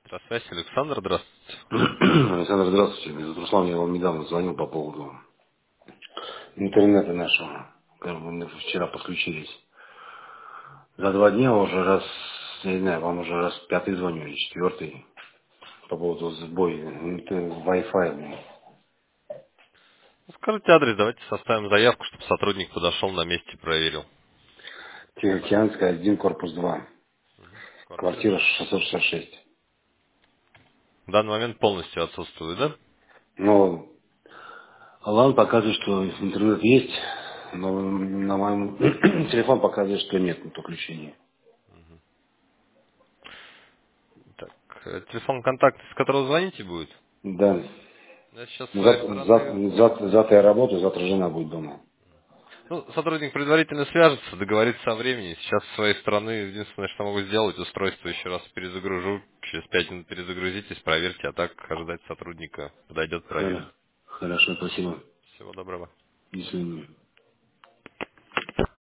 Здравствуйте, Александр, здравствуйте. Александр, здравствуйте. Меня зовут Руслан, я вам недавно звонил по поводу интернета нашего. Как бы мы вчера подключились. За 2 дня уже раз, я не знаю, вам уже раз пятый звоню или четвертый по поводу сбоя Wi-Fi. Ну, скажите адрес, давайте составим заявку, чтобы сотрудник подошел на месте и проверил. Тихоокеанская, 1, корпус 2. Квартира. Квартира 666. В данный момент полностью отсутствует, да? Но Алан показывает, что интернет есть, но на моем телефон показывает, что нет подключения. Так, телефон контакт, с которого звоните будет? Да. Я сейчас с своей Завтра, стороны... завтра я работаю, завтра жена будет дома. Ну, сотрудник предварительно свяжется, договорится о времени. Сейчас с своей стороны единственное, что могу сделать, устройство еще раз перезагружу. Через 5 минут перезагрузитесь, проверьте, а так ожидать сотрудника. Подойдет, проверит. Хорошо, спасибо. Всего доброго. До свидания.